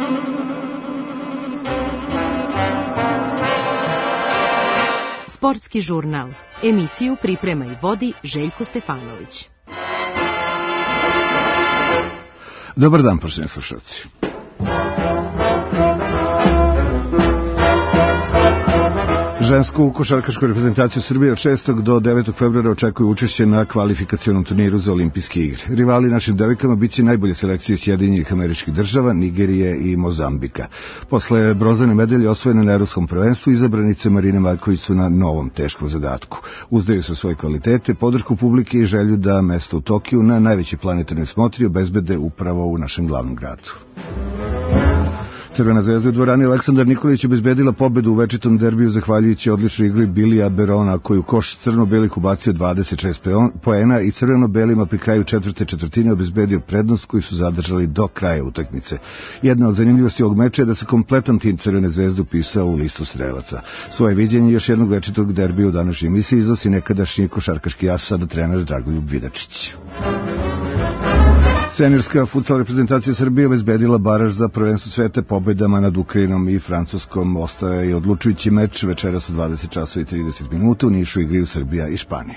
Sportski žurnal. Emisiju priprema i vodi Željko Stefanović. Dobar dan, poštovani slušalci. Žensku košarkašku reprezentaciju Srbije od 6. do 9. februara očekuje učešće na kvalifikacionom turniru za olimpijske igre. Rivali našim devojkama biće najbolje selekcije Sjedinjenih Američkih Država, Nigerije i Mozambika. Posle bronzane medalje osvojene na Evropskom prvenstvu, izabranice Marine Maljković su na novom teškom zadatku. Uzdaju se svoje kvalitete, podršku publike i želju da mesto u Tokiju na najveći planetarnoj smotri obezbede upravo u našem glavnom gradu. Crvena zvezda u dvorani Aleksandar Nikolić obezbedila pobedu u večitom derbiju zahvaljujući odličnoj igri Bilija Berona, koji u koš crno-belih ubacio 26 poena i crveno-belima pri kraju četvrte četvrtine obezbedio prednost koju su zadržali do kraja utakmice. Jedna od zanimljivosti ovog meča je da se kompletan tim Crvene zvezde upisao u listu strelaca. Svoje viđenje još jednog večitog derbija u današnjoj emisiji iznosi nekadašnji košarkaški as, sada trener Dragoljub Vidačić. Seniorska futsal reprezentacija Srbije obezbedila baraž za prvenstvo sveta pobedama nad Ukrajinom i Francuskom. Ostaje i odlučujući meč večeras u 20 časova i 30 minuta. U Nišu igraju Srbija i Španija.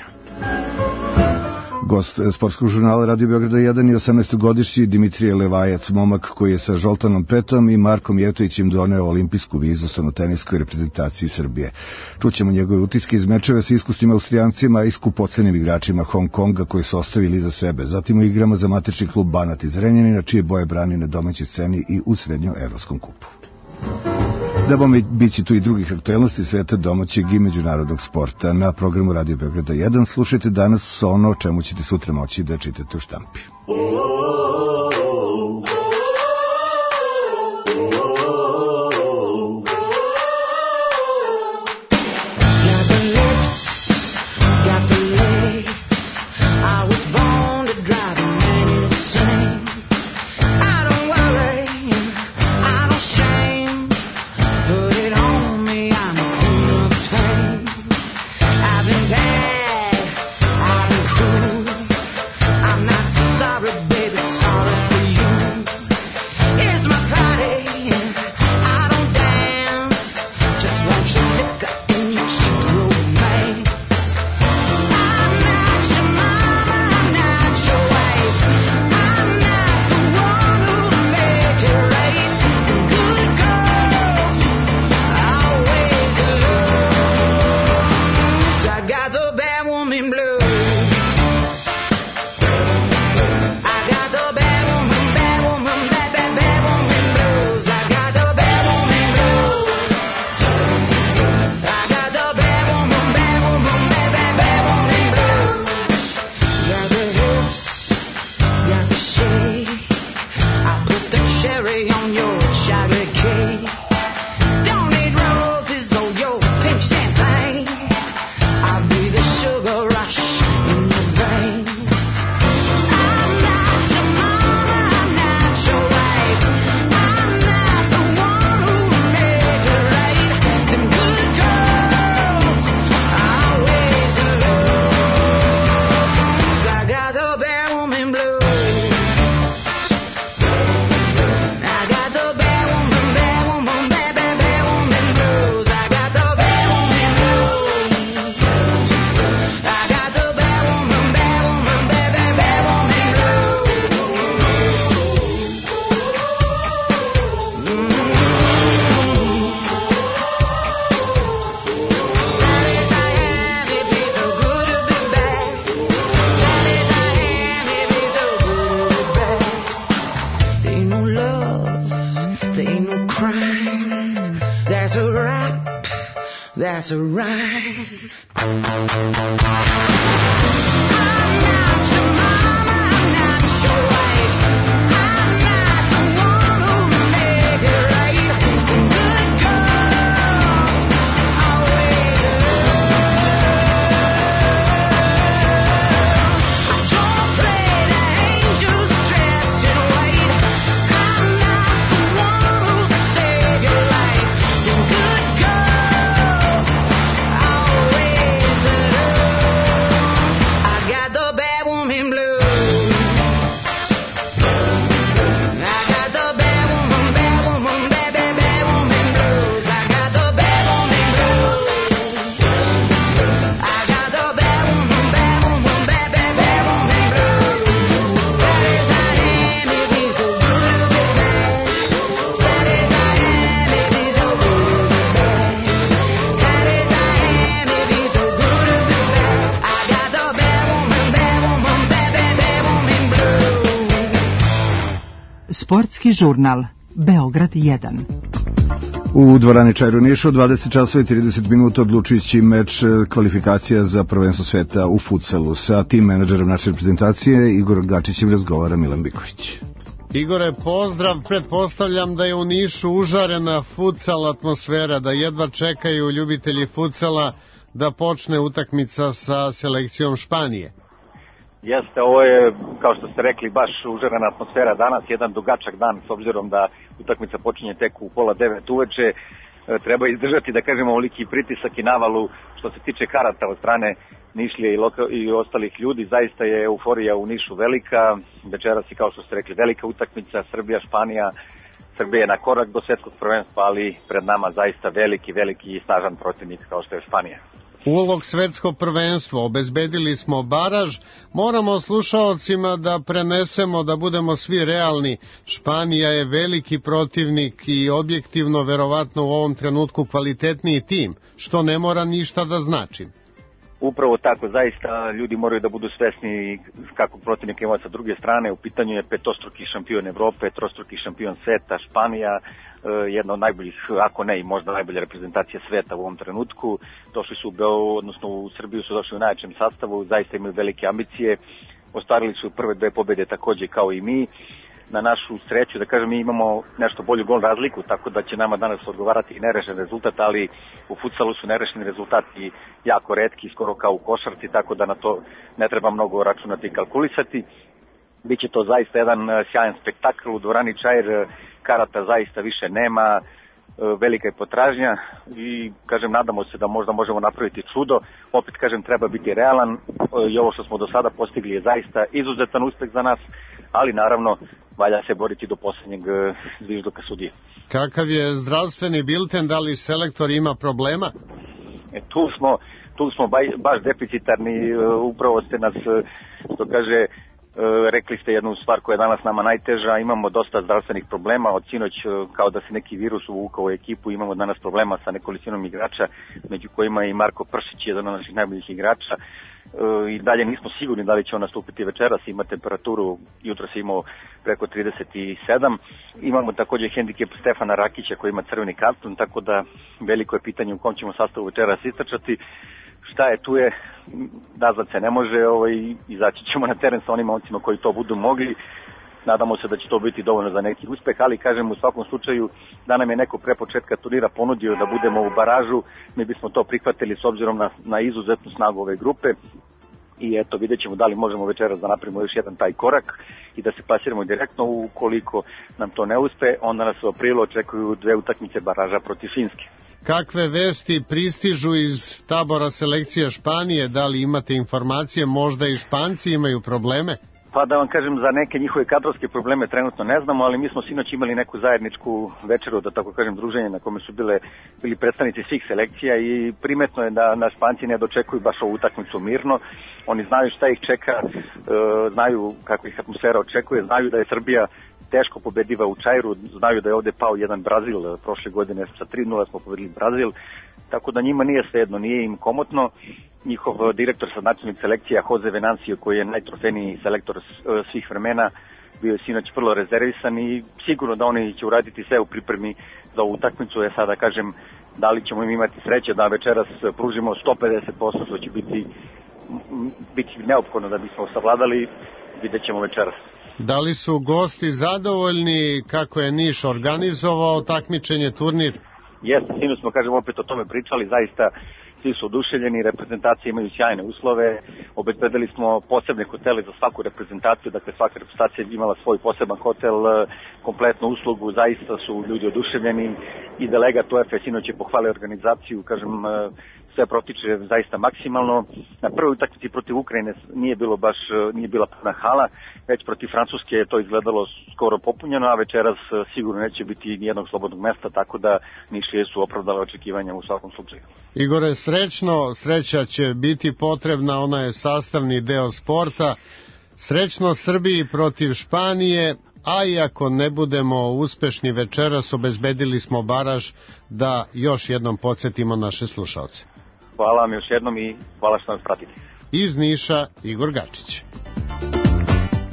Gost sportskog žurnala Radio Beograda 1 i 18-godišnji Dimitrije Levajac, momak koji je sa Žoltanom Petom i Markom Jevtovićem doneo olimpijsku vizu stolnoteniskoj reprezentaciji Srbije. Čućemo njegove utiske iz mečeva sa iskusnim Austrijancima i skupocenim igračima Hong Konga koji su ostavili iza sebe. Zatim u igrama za matični klub Banat iz Renjanina, čije boje brani na domaćoj sceni i u srednjoevropskom kupu. Da bom biće tu i drugih aktualnosti sveta domaćeg i međunarodnog sporta. Na programu Radio Beograda 1 slušajte danas ono o čemu ćete sutra moći da čitate u štampi. That's a rhyme. Woman Sportski žurnal Beograd 1. U dvorani Čair u Nišu 20 časova i 30 minuta odlučujući meč kvalifikacija za prvenstvo sveta u futsalu. Sa tim menadžerom naše reprezentacije Igor Gačićem razgovara Milan Biković. Igore, pozdrav, pretpostavljam da je u Nišu užarena futsal atmosfera, da jedva čekaju ljubitelji futsala da počne utakmica sa selekcijom Španije. Jeste, ovo je, kao što ste rekli, baš užarena atmosfera danas, jedan dugačak dan, s obzirom da utakmica počinje tek u 8:30 uveče. Treba izdržati, da kažemo, oliki pritisak i navalu što se tiče karata od strane Nišlije i ostalih ljudi. Zaista je euforija u Nišu velika. Večeras je, kao što ste rekli, velika utakmica Srbija-Španija. Srbija je na korak do svetskog prvenstva, ali pred nama zaista veliki i snažan protivnik kao što je Španija. Ulog svetsko prvenstvo, obezbedili smo baraž, moramo slušaocima da prenesemo, da budemo svi realni. Španija je veliki protivnik i objektivno, verovatno u ovom trenutku kvalitetniji tim, što ne mora ništa da znači. Upravo tako, zaista ljudi moraju da budu svesni kakvog protivnika ima sa druge strane. U pitanju je petostruki šampion Evrope, trostruki šampion sveta, Španija, jedna od najboljih, ako ne i možda najbolja reprezentacija sveta u ovom trenutku. Došli su u Srbiju su došli u najjačem sastavu, zaista imaju velike ambicije, ostvarili su prve 2 pobjede takođe kao i mi. Na našu sreću, da kažem, mi imamo nešto bolju gol razliku, tako da će nama danas odgovarati i nerešen rezultat, ali u futsalu su nerešeni rezultati jako retki, skoro kao u košarci, tako da na to ne treba mnogo računati i kalkulisati. Biće to zaista jedan sjajan spektakl u dvorani Čair, karata zaista više nema, velika je potražnja i, kažem, nadamo se da možda možemo napraviti čudo. Opet, kažem, treba biti realan i ovo što smo do sada postigli je zaista izuzetan uspeh za nas, ali naravno valja se boriti do posljednjeg zvižduka sudije. Kakav je zdravstveni bilten, da li selektor ima problema? Tu smo baš deficitarni, upravo ste nas, što kaže, rekli ste jednu stvar koja je danas nama najteža, imamo dosta zdravstvenih problema, od sinoć kao da se neki virus uvukao u ekipu, imamo danas problema sa nekolicinom igrača, među kojima i Marko Pršić, jedan od naših najboljih igrača, i dalje nismo sigurni da li će on nastupiti večeras, ima temperaturu, jutro se imao preko 37, imamo također hendikep Stefana Rakića koji ima crveni karton, tako da veliko je pitanje u kom ćemo sastavu večeras istračati. Šta je, tu je, nazvat se ne može, izaći ćemo na teren sa onim momcima koji to budu mogli. Nadamo se da će to biti dovoljno za neki uspeh, ali, kažem, u svakom slučaju da nam je neko pre početka turnira ponudio da budemo u baražu, mi bismo to prihvatili s obzirom na izuzetnu snagu ove grupe. I eto, vidjet ćemo da li možemo večeras da napravimo još jedan taj korak i da se plasiramo direktno. Ukoliko nam to ne uspe, onda nas u aprilu očekuju 2 utakmice baraža protiv Finske. Kakve vesti pristižu iz tabora selekcije Španije? Da li imate informacije, možda i Španci imaju probleme? Pa da vam kažem, za neke njihove kadrovske probleme trenutno ne znamo, ali mi smo sinoć imali neku zajedničku večeru, da tako kažem, druženje na kome su bili predstavnici svih selekcija i primetno je da na Španci ne dočekuju baš ovu utakmicu mirno. Oni znaju šta ih čeka, znaju kakva ih atmosfera očekuje, znaju da je Srbija teško pobediva u Čairu, znaju da je ovde pao jedan Brazil, prošle godine sa 3:0 smo pobedili Brazil, tako da njima nije svejedno, nije im komotno. Njihov direktor sa nacionalnih selekcija, Jose Venancio, koji je najtrofejniji selektor svih vremena, bio je sinoć vrlo rezervisan i sigurno da oni će uraditi sve u pripremi za ovu utakmicu. Ja sada kažem, da li ćemo im imati sreće da večeras pružimo 150%, što će biti neophodno da bismo savladali, vidjet ćemo večeras. Da li su gosti zadovoljni kako je Niš organizovao takmičenje, turnir? Jeste, sinoć smo, kažem, opet o tome pričali, zaista svi su oduševljeni, reprezentacije imaju sjajne uslove, obezbedili smo posebne hotele za svaku reprezentaciju, dakle svaka reprezentacija je imala svoj poseban hotel, kompletnu uslugu, zaista su ljudi oduševljeni i delegat UEFA sinoć je pohvalio organizaciju, kažem, sve protiče zaista maksimalno. Na prvoj utakmici protiv Ukrajine nije bila puna hala, već protiv Francuske je to izgledalo skoro popunjeno, a večeras sigurno neće biti nijednog slobodnog mesta, tako da Nišlije su opravdale očekivanja u svakom slučaju. Igore, sreća će biti potrebna, ona je sastavni deo sporta. Srećno Srbiji protiv Španije, a i ako ne budemo uspešni večeras, obezbedili smo baraž, da još jednom podsjetimo naše slušalce. Hvala vam još jednom i hvala što nas pratite. Iz Niša, Igor Gačić.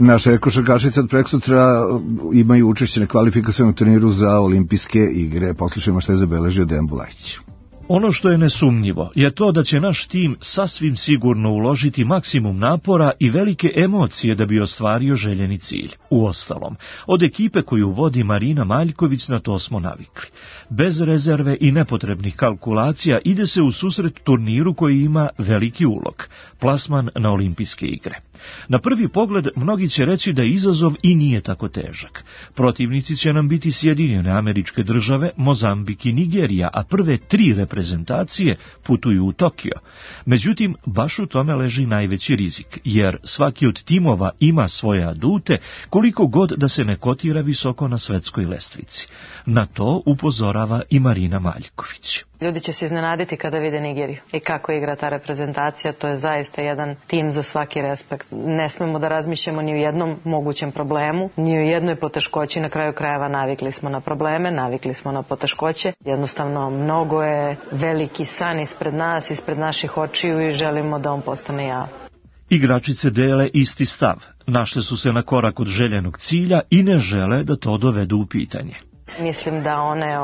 Naše košarkašice od preksutra imaju učešće na kvalifikacionom turniru za olimpijske igre. Poslušajmo što je zabeležio Dejan Bulajić. Ono što je nesumnjivo je to da će naš tim sasvim sigurno uložiti maksimum napora i velike emocije da bi ostvario željeni cilj. Uostalom, od ekipe koju vodi Marina Maljković na to smo navikli. Bez rezerve i nepotrebnih kalkulacija ide se u susret turniru koji ima veliki ulog, plasman na olimpijske igre. Na prvi pogled mnogi će reći da izazov i nije tako težak. Protivnici će nam biti Sjedinjene Američke Države, Mozambik i Nigerija, a prve 3 reprezentacije putuju u Tokio. Međutim, baš u tome leži najveći rizik, jer svaki od timova ima svoje adute, koliko god da se ne kotira visoko na svetskoj lestvici. Na to upozorava i Marina Maljković. Ljudi će se iznenaditi kada vide Nigeriju i kako igra ta reprezentacija. To je zaista jedan tim za svaki respekt. Ne smemo da razmišljamo ni u jednom mogućem problemu, ni u jednoj poteškoći. Na kraju krajeva navikli smo na probleme, navikli smo na poteškoće. Jednostavno, mnogo je veliki san ispred nas, ispred naših očiju i želimo da on postane javan. Igračice dele isti stav. Našle su se na korak od željenog cilja i ne žele da to dovedu u pitanje. Mislim da one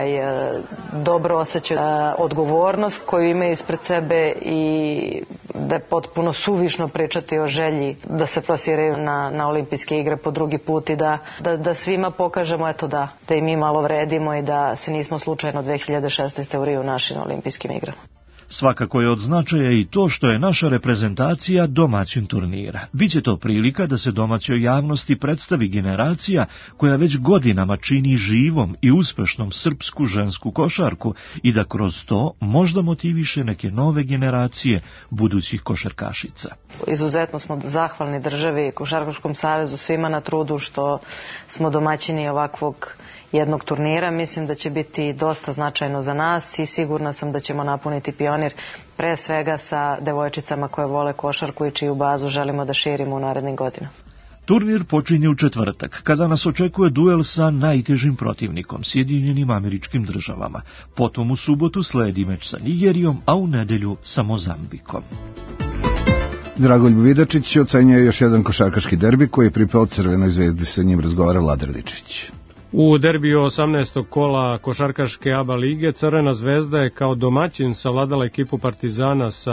dobro osjećaju odgovornost koju imaju ispred sebe i da je potpuno suvišno pričati o želji da se plasiraju na olimpijske igre po drugi put i da svima pokažemo da i mi malo vredimo i da se nismo slučajno 2016. u Riju našli na olimpijskim igrama. Svakako je od značaja i to što je naša reprezentacija domaćin turnira. Biće to prilika da se domaćoj javnosti predstavi generacija koja već godinama čini živom i uspešnom srpsku žensku košarku i da kroz to možda motiviše neke nove generacije budućih košarkašica. Izuzetno smo zahvalni državi, Košarkaškom savezu, svima na trudu što smo domaćini ovakvog jednog turnira. Mislim da će biti dosta značajno za nas i sigurna sam da ćemo napuniti Pionir pre svega sa devojčicama koje vole košarku i čiju bazu želimo da širimo u narednim godinama. Turnir počinje u četvrtak, kada nas očekuje duel sa najtežim protivnikom, Sjedinjenim Američkim Državama. Potom u subotu sledi meč sa Nigerijom, a u nedelju sa Mozambikom. Dragoljub Vidačić ocenjuje još jedan košarkaški derbi koji je pripao Crvenoj zvezdi, sa njim razgovara Vlada Radičić. U derbiju 18. kola košarkaške ABA lige Crvena zvezda je kao domaćin savladala ekipu Partizana sa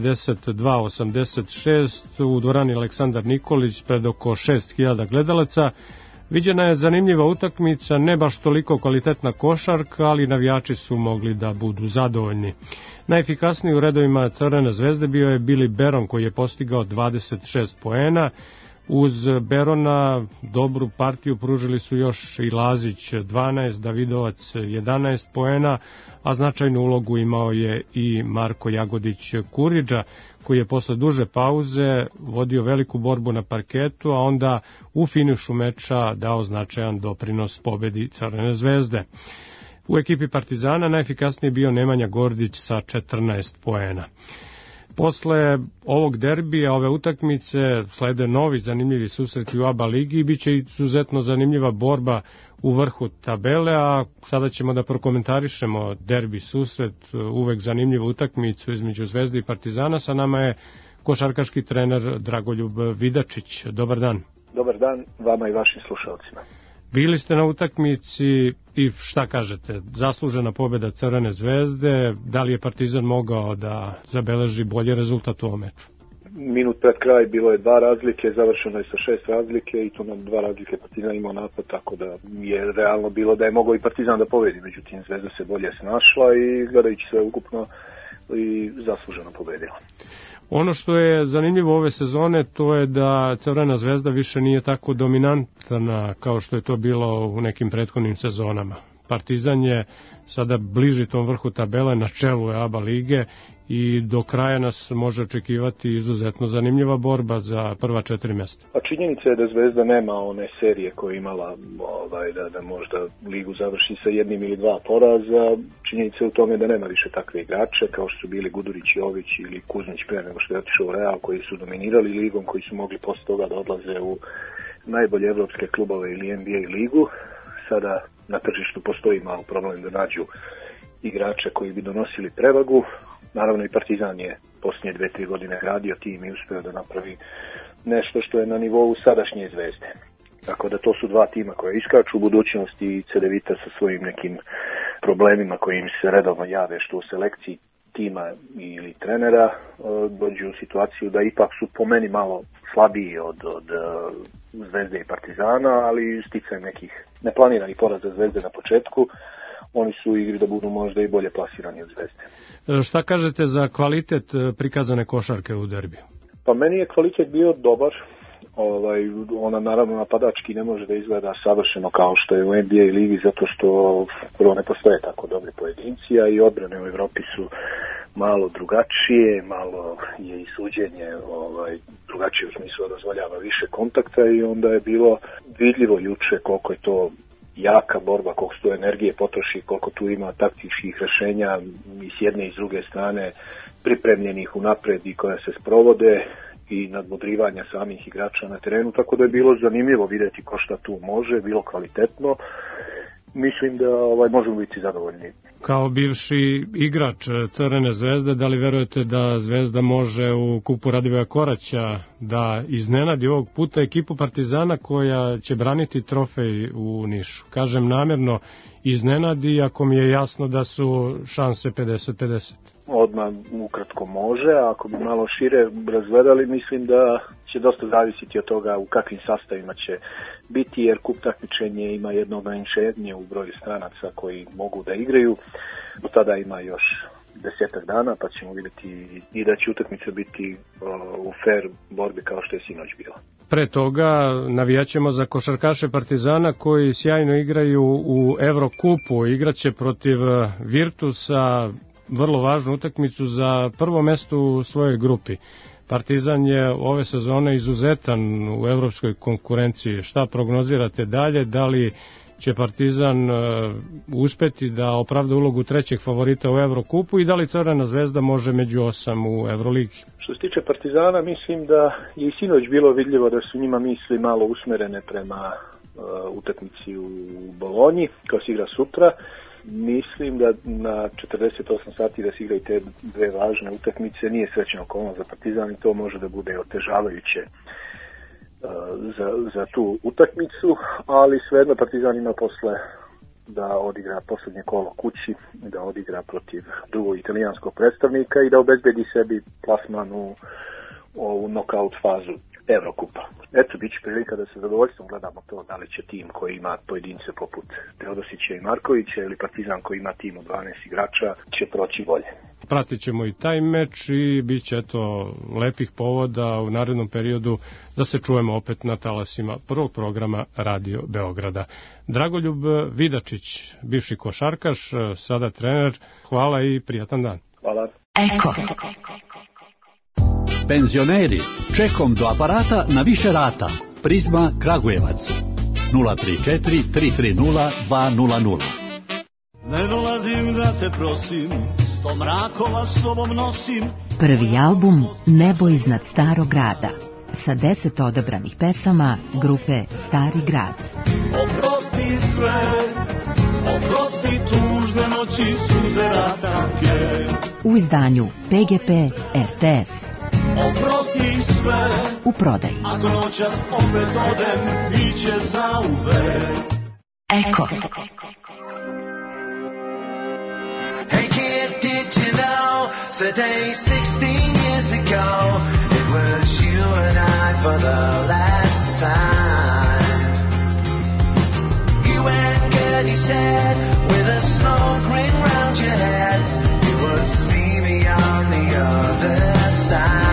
92-86 u dvorani Aleksandar Nikolić pred oko 6000 gledalaca. Viđena je zanimljiva utakmica, ne baš toliko kvalitetna košarka, ali navijači su mogli da budu zadovoljni. Najefikasniji u redovima Crvene zvezde bio je Billy Beron koji je postigao 26 poena. Uz Berona dobru partiju pružili su još i Lazić 12, Davidovac 11 poena, a značajnu ulogu imao je i Marko Jagodić Kuriđa, koji je posle duže pauze vodio veliku borbu na parketu, a onda u finišu meča dao značajan doprinos pobedi Crvene zvezde. U ekipi Partizana najefikasniji bio Nemanja Gordić sa 14 poena. Posle ovog derbija, ove utakmice, slede novi zanimljivi susreti u ABA ligi i bit će izuzetno zanimljiva borba u vrhu tabele, a sada ćemo da prokomentarišemo derbi susret, uvek zanimljivu utakmicu između Zvezde i Partizana. Sa nama je košarkaški trener Dragoljub Vidačić. Dobar dan. Dobar dan vama i vašim slušalcima. Bili ste na utakmici i šta kažete? Zaslužena pobjeda Crvene zvezde, da li je Partizan mogao da zabeleži bolji rezultat u ovom meču? Minut pred kraj bilo je 2 razlike, završeno je sa 6 razlike i tu nam 2 razlike Partizan imao napad, tako da je realno bilo da je mogao i Partizan da pobedi, međutim Zvezda se bolje snašla i gledajući sve ukupno i zasluženo pobedila. Ono što je zanimljivo ove sezone, to je da Crvena zvezda više nije tako dominantna kao što je to bilo u nekim prethodnim sezonama. Partizan je sada bliži tom vrhu tabele, na čelu je ABA lige i do kraja nas može očekivati izuzetno zanimljiva borba za prva 4 mjesta. A činjenica je da Zvezda nema one serije koje je imala da možda ligu završi sa 1 ili 2 poraza. Činjenica je u tome da nema više takve igrače kao što su bili Gudurić, Jović ili Kuzmić pre nego što je otišao u Real, koji su dominirali ligom, koji su mogli posle toga da odlaze u najbolje evropske klubove ili NBA ligu. Sada na tržištu postoji malo problem da nađu igrače koji bi donosili prevagu. Naravno i Partizan je posljednje 2-3 godine gradio tim i uspeo da napravi nešto što je na nivou sadašnje Zvezde. Tako da to su dva tima koje iskaču u budućnosti i Cedevita sa svojim nekim problemima koji im se redovno jave što u selekciji tima ili trenera dođu u situaciju da ipak su po meni malo slabiji od Zvezde i Partizana, ali sticajem nekih neplaniranih poraza Zvezde na početku, oni su u igri da budu možda i bolje plasirani od Zvezde. Šta kažete za kvalitet prikazane košarke u derbiju? Pa meni je kvalitet bio dobar. Ona naravno napadački ne može da izgleda savršeno kao što je u NBA ligi, zato što prvo ne postoje tako dobri pojedinci, a i odbrane u Evropi su malo drugačije, malo je i suđenje drugačije u smislu da dozvoljava više kontakta i onda je bilo vidljivo juče koliko je to jaka borba, koliko se tu energije potroši, koliko tu ima taktičkih rešenja i s jedne i s druge strane pripremljenih unapred i koja se sprovode i nadmudrivanja samih igrača na terenu, tako da je bilo zanimljivo vidjeti ko šta tu može, bilo kvalitetno. Mislim da možemo biti zadovoljni. Kao bivši igrač Crvene Zvezde, da li verujete da Zvezda može u kupu Radivoja Koraća da iznenadi ovog puta ekipu Partizana koja će braniti trofej u Nišu? Kažem namjerno iznenadi, ako mi je jasno da su šanse 50-50. Odmah ukratko može, a ako bi malo šire razgledali, mislim da će dosta zavisiti od toga u kakvim sastavima će biti, jer kup takmičenje ima jedno ograničenje u broju stranaca koji mogu da igraju. Do tada ima još 10 dana, pa ćemo vidjeti i da će utakmica biti u fair borbi kao što je sinoć bila. Pre toga navijaćemo za košarkaše Partizana koji sjajno igraju u Evrokupu. Igraće protiv Virtusa vrlo važnu utakmicu za prvo mesto u svojoj grupi. Partizan je ove sezone izuzetan u evropskoj konkurenciji. Šta prognozirate dalje? Da li će Partizan uspeti da opravda ulogu trećeg favorita u Evrokupu i da li Crvena Zvezda može među 8 u Evroligi? Što se tiče Partizana, mislim da je i sinoć bilo vidljivo da su njima misli malo usmerene prema utakmici u Bolonji, koja se igra sutra. Mislim da na 48 sati da se igraju te dve važne utakmice nije srećna okolnost za Partizan i to može da bude otežavajuće za tu utakmicu, ali svejedno Partizan ima posle da odigra posljednje kolo kući, da odigra protiv drugog italijanskog predstavnika i da obezbedi sebi plasman u nokaut fazu Evrokupa. Eto, bit će prilika da se zadovoljstvom gledamo to da li će tim koji ima pojedince poput Teodosića i Markovića ili Partizan koji ima tim od 12 igrača će proći bolje. Pratit ćemo i taj meč i bit će lepih povoda u narednom periodu da se čujemo opet na talasima prvog programa Radio Beograda. Dragoljub Vidačić, bivši košarkaš, sada trener, hvala i prijatan dan. Hvala. Eko. Penzioneri, čekom do aparata na više rata. Prizma Kragujevac 034 330 200. Ne dolazim da te prosim, sto mrakova s sobom nosim. Prvi album Nebo iznad starog grada sa 10 odabranih pesama grupe Stari grad. Oprosti sve, oprosti tužne noći, suze rastanke. U izdanju PGP RTS. Oprosti sve, u prodaji. Ako noćas opet odem, biće zauvek. Eko. Hey kid, did you know, today 16 years ago, it was you and I for the last time. You and Gertie said, with a smoke ring round your heads, you would see me on the other side.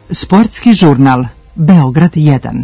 Sportski žurnal Beograd 1.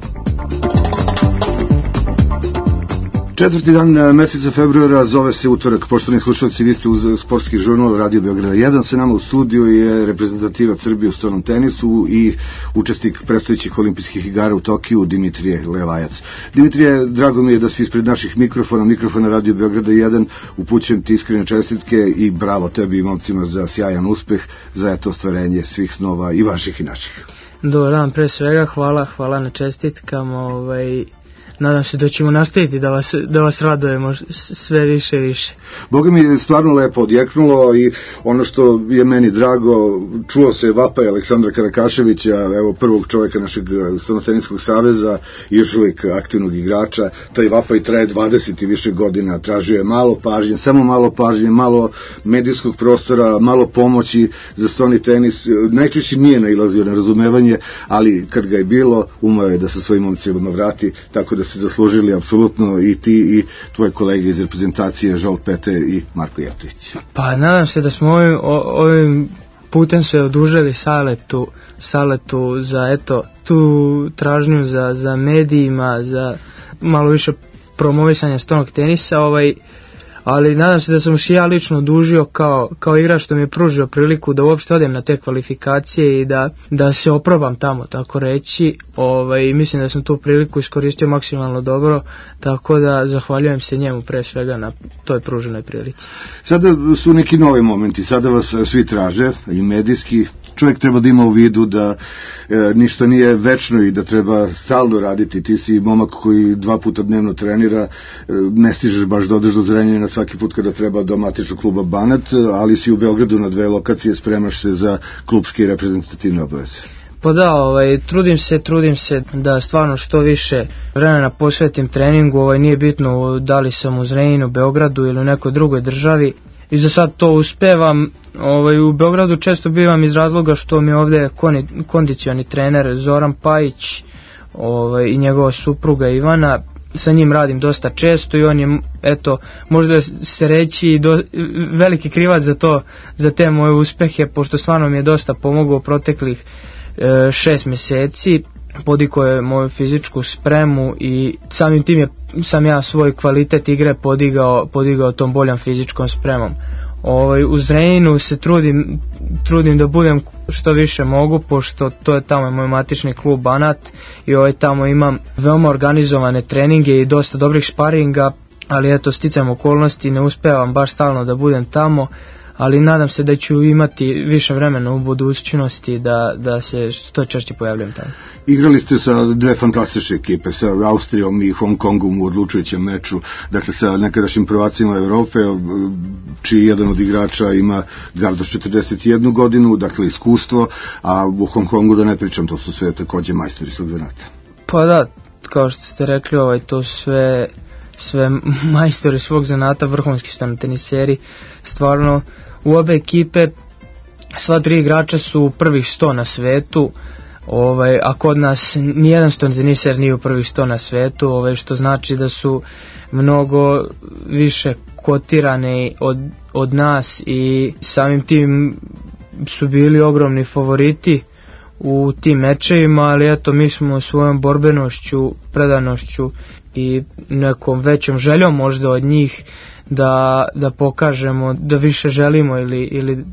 Četvrti dan meseca februara, zove se utorak. Poštovani slušalci, vi ste uz Sportski žurnal Radio Beograda 1. Sa nama u studiju je reprezentativac Srbije u stolnom tenisu i učesnik predstojećih olimpijskih igara u Tokiju, Dimitrije Levajac. Dimitrije, drago mi je da si ispred naših mikrofona Radio Beograda 1, upućujem ti iskrene čestitke i bravo tebi i momcima za sjajan uspeh, za eto ostvarenje svih snova i vaših i naših. Dobar dan, pre svega hvala na čestitkama, nadam se da ćemo nastaviti da vas radujemo sve više i više. Boga mi je stvarno lepo odjeknulo i ono što je meni drago, čuo se vapaj Aleksandra Karakaševića, evo prvog čovjeka našeg stolnoteniskog saveza i još uvijek aktivnog igrača. Taj vapaj traje 20 i više godina, tražio je malo pažnje, samo malo pažnje, malo medijskog prostora, malo pomoći za stolni tenis. Najčešće nije nailazio na razumevanje, ali kad ga je bilo, umeo je da sa svojim momcima vrati, tako da ste zaslužili apsolutno i ti i tvoje kolege iz reprezentacije Žolt Pete i Marko Jevtović. Pa nadam se da smo ovim putem se odužili Saletu za eto tu tražnju za medijima, za malo više promovisanja stolnog tenisa, ali nadam se da sam se ja lično odužio kao igrač, što mi je pružio priliku da uopšte odem na te kvalifikacije i da se oprobam tamo, tako reći. Mislim da sam tu priliku iskoristio maksimalno dobro, tako da zahvaljujem se njemu pre svega na toj pruženoj prilici. Sada su neki novi momenti, sada vas svi traže i medijski. Čovjek treba da ima u vidu da ništa nije večno i da treba stalno raditi. Ti si momak koji 2 puta dnevno trenira, ne stižeš baš da odeš do Zrenjanina svaki put kada treba do matičnog kluba Banat, ali si u Beogradu na 2 lokacije, spremaš se za klubske i reprezentativne obaveze. Pa da, trudim se da stvarno što više vremena posvetim treningu, nije bitno da li sam u Zrenjaninu, Beogradu ili u nekoj drugoj državi. I za sad to uspevam. U Beogradu često bivam iz razloga što mi ovdje kondicioni trener Zoran Pajić i njegova supruga Ivana. Sa njim radim dosta često i on je, eto, možda se reći veliki krivac za te moje uspehe, pošto stvarno mi je dosta pomogao proteklih 6 mjeseci. Podigao je moju fizičku spremu i samim tim sam ja svoj kvalitet igre podigao tom boljom fizičkom spremom. U Zrenjaninu se trudim da budem što više mogu, pošto to je tamo moj matični klub Banat i tamo imam veoma organizovane treninge i dosta dobrih sparinga, ali eto, sticajem okolnosti ne uspevam baš stalno da budem tamo, ali nadam se da ću imati više vremena u budućnosti da se što češće pojavljam tamo. Igrali ste sa 2 fantastične ekipe, sa Austrijom i Hong Kongom u odlučujućem meču, dakle sa nekadašnjim prvacima Evrope, čiji jedan od igrača ima Gardo 41 godinu, dakle iskustvo, a u Hong Kongu da ne pričam, to su sve takođe majstori svog zanata. Pa da, kao što ste rekli, to sve majstori svog zanata, vrhunski teniseri, stvarno u obe ekipe sva 3 igrača su prvih 100 na svetu, a kod nas nijedan teniser nije u prvih 100 na svetu, što znači da su mnogo više kotirani od nas i samim tim su bili ogromni favoriti u tim mečevima, ali eto, mi smo svojom borbenošću, predanošću i nekom većom željom možda od njih da pokažemo da više želimo ili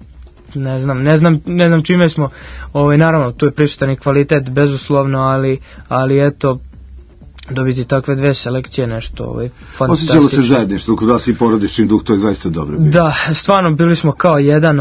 ne znam čime smo, naravno tu je prisutan i kvalitet bezuslovno, ali eto, dobiti takve 2 selekcije nešto fantastično. Osjećalo se zajedništvo kod vas i porodični duh, to je zaista dobro bilo. Da, stvarno bili smo kao jedan,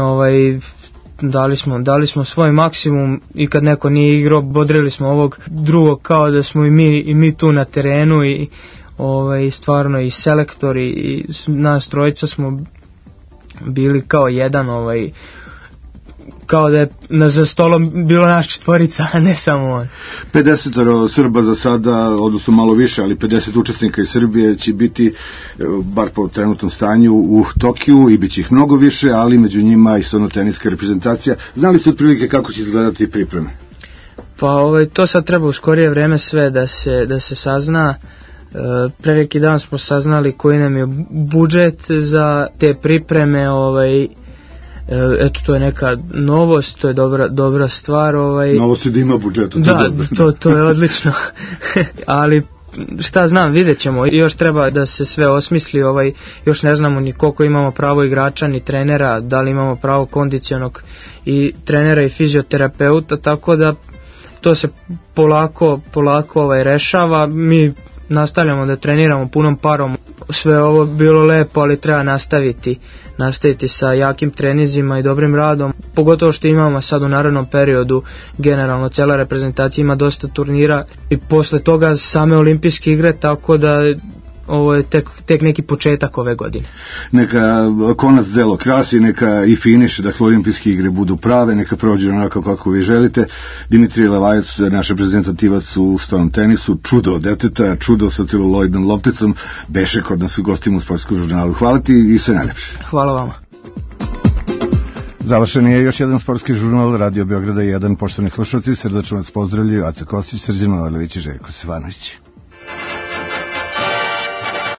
dali smo svoj maksimum i kad neko nije igrao, bodrili smo ovog drugog kao da smo i mi tu na terenu i stvarno i selektori i nas trojica smo bili kao jedan, kao da je za stolom bilo naš 4, a ne samo on. 50 Srba za sada, odnosno malo više, ali 50 učesnika iz Srbije će biti, bar po trenutnom stanju, u Tokiju i bit će ih mnogo više, ali među njima i stolnoteniska reprezentacija. Znali ste otprilike kako će izgledati pripreme? Pa to sad treba u skorije vreme sve da se sazna. Pre neki dan smo saznali koji nam je budžet za te pripreme, Eto, to je neka novost, to je dobra stvar. Novost je da ima budžeta. Da, to je odlično. Ali šta znam, vidjet ćemo. Još treba da se sve osmisli, još ne znamo ni koliko imamo pravo igrača ni trenera, da li imamo pravo kondicionog i trenera i fizioterapeuta, tako da to se polako rešava. Mi nastavljamo da treniramo punom parom. Sve ovo bilo lepo, ali treba nastaviti sa jakim trenizima i dobrim radom, pogotovo što imamo sad u narednom periodu generalno cela reprezentacija ima dosta turnira i posle toga same olimpijske igre, tako da ovo je tek neki početak ove godine. Neka konac delo krasi, neka i finiš, dakle olimpijske igre budu prave, neka prođe onako kako vi želite. Dimitrije Levajac, naš reprezentativac u stolnom tenisu, čudo od deteta, čudo sa celuloidnom lopticom, beše kod nas u gostima u Sportskom žurnalu. Hvala ti i sve najlepše. Hvala vama. Završen je još jedan sportski žurnal Radio Beograda 1. Poštovani slušalci, srdačno vas pozdravljaju Aca Kostić, Srđan Manojlović i Željko Stefanović.